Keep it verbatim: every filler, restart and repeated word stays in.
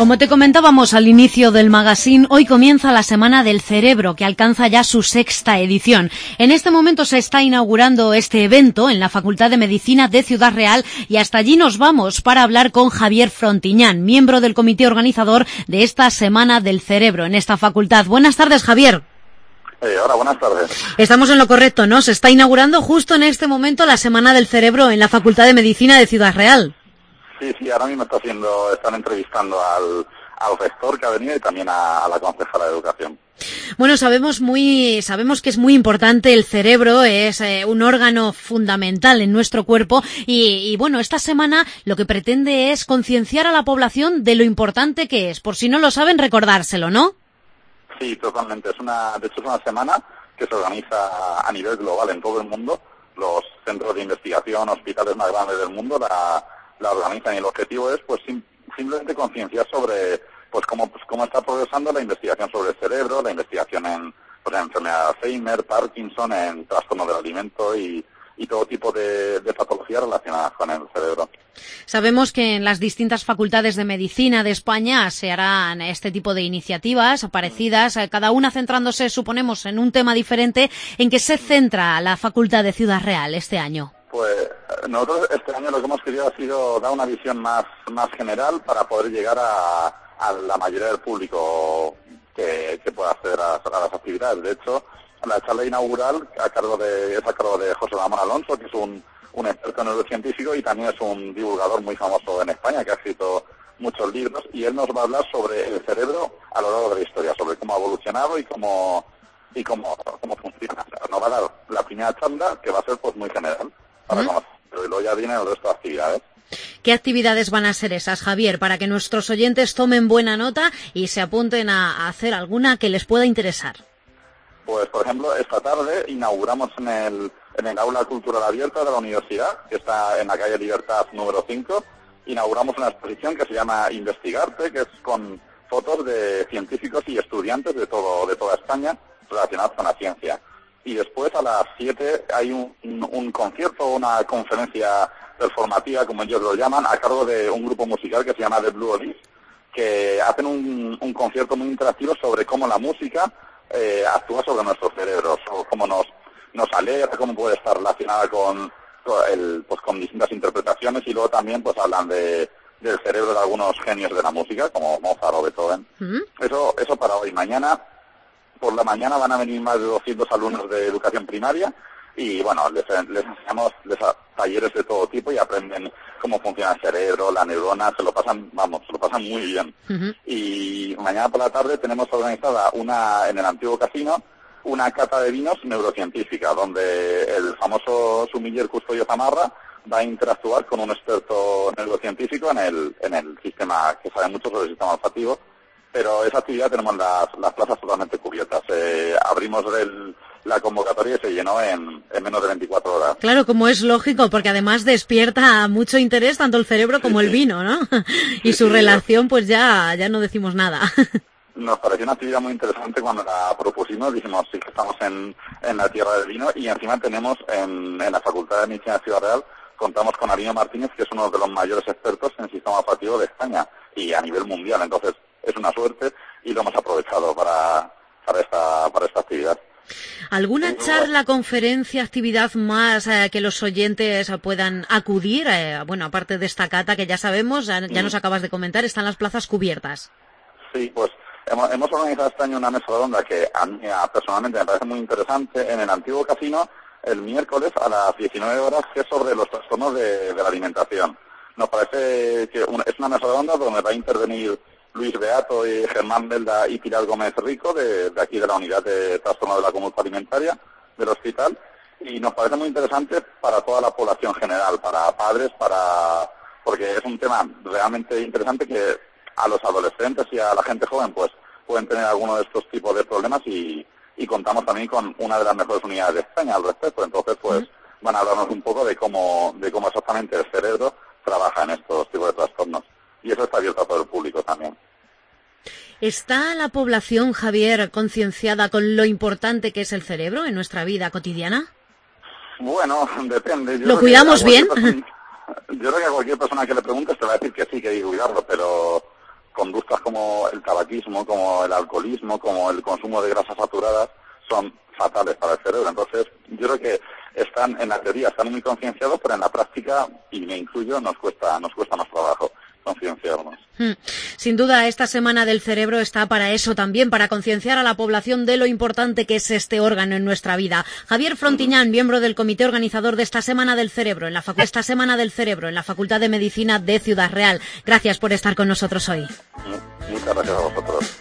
Como te comentábamos al inicio del magazine, hoy comienza la Semana del Cerebro, que alcanza ya su sexta edición. En este momento se está inaugurando este evento en la Facultad de Medicina de Ciudad Real y hasta allí nos vamos para hablar con Javier Frontiñán, miembro del comité organizador de esta Semana del Cerebro en esta facultad. Buenas tardes, Javier. Eh, hola, buenas tardes. Estamos en lo correcto, ¿no? Se está inaugurando justo en este momento la Semana del Cerebro en la Facultad de Medicina de Ciudad Real. Sí, sí, ahora mismo está haciendo, están entrevistando al, al rector que ha venido y también a, a la concejala de Educación. Bueno, sabemos muy, sabemos que es muy importante el cerebro, es eh, un órgano fundamental en nuestro cuerpo y, y bueno, esta semana lo que pretende es concienciar a la población de lo importante que es, por si no lo saben recordárselo, ¿no? Sí, totalmente. Es una, de hecho es una semana que se organiza a nivel global en todo el mundo. Los centros de investigación, hospitales más grandes del mundo la, la organizan y el objetivo es pues sim, simplemente concienciar sobre pues cómo pues cómo está progresando la investigación sobre el cerebro, la investigación en, pues, en enfermedad de Alzheimer, Parkinson, en trastorno del alimento y, y todo tipo de, de patologías relacionadas con el cerebro. Sabemos que en las distintas facultades de medicina de España se harán este tipo de iniciativas parecidas, cada una centrándose, suponemos, en un tema diferente. ¿En qué se centra la Facultad de Ciudad Real este año? Pues nosotros este año lo que hemos querido ha sido dar una visión más, más general para poder llegar a, a la mayoría del público que, que pueda acceder a, a las actividades. De hecho, la charla inaugural a cargo de, es a cargo de José Ramón Alonso, que es un, un experto neurocientífico y también es un divulgador muy famoso en España, que ha escrito muchos libros, y él nos va a hablar sobre el cerebro a lo largo de la historia, sobre cómo ha evolucionado y cómo y cómo, cómo funciona. Nos va a dar la primera charla, que va a ser pues muy general, para ¿Mm? conocer, y luego ya vienen el resto de actividades. ¿Qué actividades van a ser esas, Javier, para que nuestros oyentes tomen buena nota y se apunten a, a hacer alguna que les pueda interesar? Pues, por ejemplo, esta tarde inauguramos en el, en el Aula Cultural Abierta de la Universidad, que está en la calle Libertad número cinco, inauguramos una exposición que se llama Investigarte, que es con fotos de científicos y estudiantes de todo de toda España relacionados con la ciencia. Y después, a las siete, hay un, un, un concierto, una conferencia performativa, como ellos lo llaman, a cargo de un grupo musical que se llama The Blue Olive, que hacen un, un concierto muy interactivo sobre cómo la música Eh, actúa sobre nuestros cerebros, o cómo nos nos alegra, cómo puede estar relacionada con, con el pues con distintas interpretaciones, y luego también pues hablan de del cerebro de algunos genios de la música como Mozart o Beethoven. ¿Mm? Eso eso para hoy. Mañana por la mañana van a venir más de doscientos alumnos de educación primaria y bueno, les, les enseñamos les, talleres de todo tipo y aprenden cómo funciona el cerebro, la neurona, se lo pasan, vamos, se lo pasan muy bien. Uh-huh. Y mañana por la tarde tenemos organizada una, en el antiguo casino, una cata de vinos neurocientífica, donde el famoso sumiller Custodio Zamarra va a interactuar con un experto neurocientífico en el, en el sistema, que sabe mucho sobre el sistema olfativo, pero esa actividad tenemos las, las plazas totalmente cubiertas. Eh, abrimos el la convocatoria se llenó en, en menos de veinticuatro horas. Claro, como es lógico, porque además despierta mucho interés tanto el cerebro como sí, el vino, ¿no? Y sí, su sí, relación, pues ya, ya no decimos nada. Nos pareció una actividad muy interesante cuando la propusimos, dijimos, sí que estamos en, en la tierra del vino, y encima tenemos en, en la Facultad de Medicina de Ciudad Real, contamos con Arino Martínez, que es uno de los mayores expertos en sistema olfativo de España, y a nivel mundial, entonces es una suerte, y lo hemos aprovechado para, para esta, para esta actividad. ¿Alguna charla, conferencia, actividad más eh, que los oyentes puedan acudir? Eh, bueno, aparte de esta cata que ya sabemos, ya, ya nos acabas de comentar, están las plazas cubiertas. Sí, pues hemos, hemos organizado este año una mesa redonda que a mí personalmente me parece muy interesante en el antiguo casino el miércoles a las diecinueve horas, que es sobre los trastornos de, de la alimentación. Nos parece que una, es una mesa redonda donde va a intervenir Luis Beato y Germán Belda y Pilar Gómez Rico, de, de aquí de la unidad de trastorno de la conducta alimentaria del hospital, y nos parece muy interesante para toda la población general, para padres, para porque es un tema realmente interesante que a los adolescentes y a la gente joven pues pueden tener alguno de estos tipos de problemas, y, y contamos también con una de las mejores unidades de España al respecto. Entonces pues van a hablarnos un poco de cómo, de cómo exactamente el cerebro trabaja en estos tipos de trastornos. Y eso está abierto a todo el público también. ¿Está la población, Javier, concienciada con lo importante que es el cerebro en nuestra vida cotidiana? Bueno, depende. Yo ¿Lo cuidamos bien? Persona, yo creo que a cualquier persona que le preguntes te va a decir que sí, que hay que cuidarlo, pero conductas como el tabaquismo, como el alcoholismo, como el consumo de grasas saturadas son fatales para el cerebro. Entonces, yo creo que están, en la teoría están muy concienciados, pero en la práctica, y me incluyo, nos cuesta, nos cuesta más trabajo concienciarnos. Sin duda, esta Semana del Cerebro está para eso también, para concienciar a la población de lo importante que es este órgano en nuestra vida. Javier Frontiñán, miembro del comité organizador de esta Semana del Cerebro en la facu- esta Semana del Cerebro en la Facultad de Medicina de Ciudad Real. Gracias por estar con nosotros hoy. Muchas gracias a vosotros.